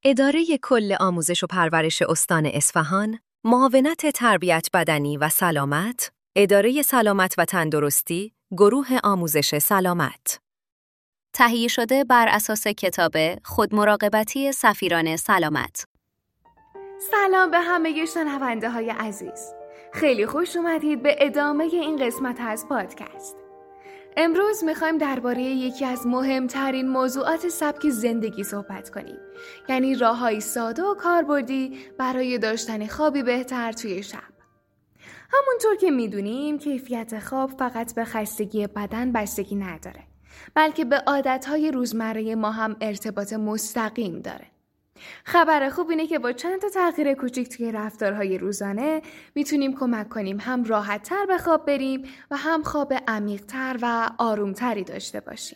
اداره کل آموزش و پرورش استان اصفهان، معاونت تربیت بدنی و سلامت، اداره سلامت و تندرستی، گروه آموزش سلامت. تهیه شده بر اساس کتاب خودمراقبتی سفیران سلامت. سلام به همه شنونده های عزیز. خیلی خوش اومدید به ادامه این قسمت از پادکست. امروز میخوایم درباره یکی از مهمترین موضوعات سبک زندگی صحبت کنیم، یعنی راه‌های ساده و کاربردی برای داشتن خوابی بهتر توی شب. همونطور که میدونیم کیفیت خواب فقط به خستگی بدن بستگی نداره، بلکه به عادتهای روزمره ما هم ارتباط مستقیم داره. خبر خوب اینه که با چند تا تغییر کوچیک توی رفتارهای روزانه میتونیم کمک کنیم هم راحت‌تر به خواب بریم و هم خواب عمیق‌تر و آرومتری داشته باشیم.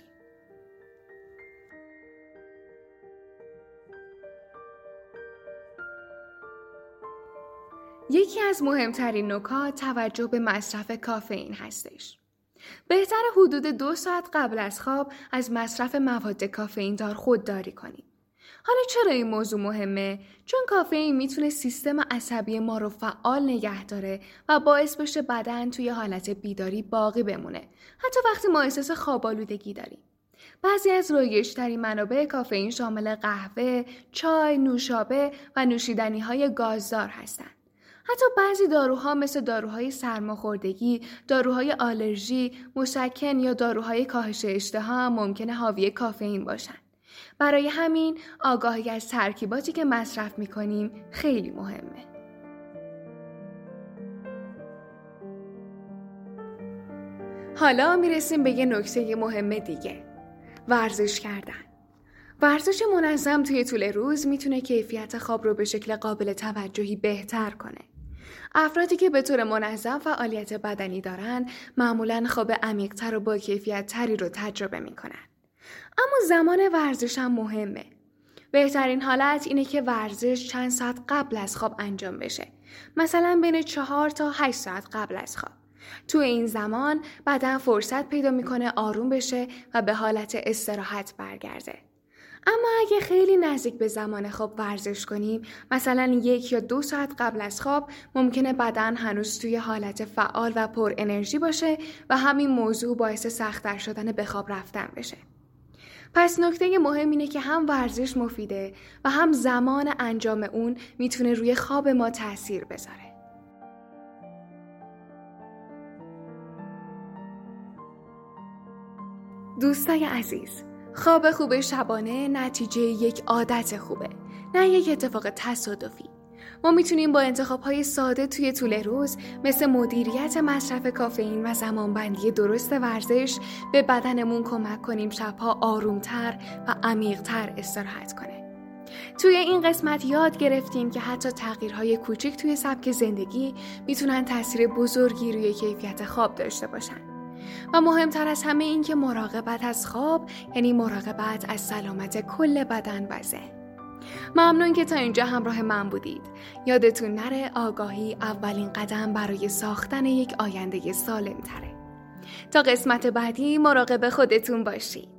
یکی از مهمترین نکات توجه به مصرف کافئین هستش. بهتر حدود 2 ساعت قبل از خواب از مصرف مواد کافئین دار خودداری کنیم. حالا چرا این موضوع مهمه؟ چون کافئین میتونه سیستم عصبی ما رو فعال نگه داره و باعث بشه بدن توی حالت بیداری باقی بمونه، حتی وقتی ما احساس خواب‌آلودگی داریم. بعضی از رایج‌ترین منابع کافئین شامل قهوه، چای، نوشابه و نوشیدنی‌های گازدار هستن. حتی بعضی داروها مثل داروهای سرماخوردگی، داروهای آلرژی، مسکن یا داروهای کاهش اشتها هم ممکنه حاوی کافئین باشن. برای همین آگاهی از ترکیباتی که مصرف می‌کنیم خیلی مهمه. حالا میرسیم به یه نکته مهم دیگه. ورزش کردن. ورزش منظم توی طول روز میتونه کیفیت خواب رو به شکل قابل توجهی بهتر کنه. افرادی که به طور منظم فعالیت بدنی دارن معمولاً خواب عمیق‌تر و با کیفیت تری رو تجربه میکنن. اما زمان ورزش هم مهمه. بهترین حالت اینه که ورزش چند ساعت قبل از خواب انجام بشه. مثلا بین 4 تا 8 ساعت قبل از خواب. تو این زمان بدن فرصت پیدا میکنه آروم بشه و به حالت استراحت برگرده. اما اگه خیلی نزدیک به زمان خواب ورزش کنیم، مثلا 1 یا 2 ساعت قبل از خواب، ممکنه بدن هنوز توی حالت فعال و پر انرژی باشه و همین موضوع باعث سخت‌تر شدن به خواب رفتن بشه. پس نکته مهم اینه که هم ورزش مفیده و هم زمان انجام اون میتونه روی خواب ما تأثیر بذاره. دوستای عزیز، خواب خوب شبانه نتیجه یک عادت خوبه، نه یک اتفاق تصادفی. ما میتونیم با انتخاب‌های ساده توی طول روز مثل مدیریت مصرف کافئین و زمانبندی درست ورزش به بدنمون کمک کنیم شبها آرومتر و عمیق‌تر استراحت کنه. توی این قسمت یاد گرفتیم که حتی تغییرهای کوچیک توی سبک زندگی میتونن تاثیر بزرگی روی کیفیت خواب داشته باشن. و مهمتر از همه این که مراقبت از خواب یعنی مراقبت از سلامت کل بدن و ذهن. ممنون که تا اینجا همراه من بودید. یادتون نره آگاهی اولین قدم برای ساختن یک آینده سالم تره. تا قسمت بعدی مراقب خودتون باشید.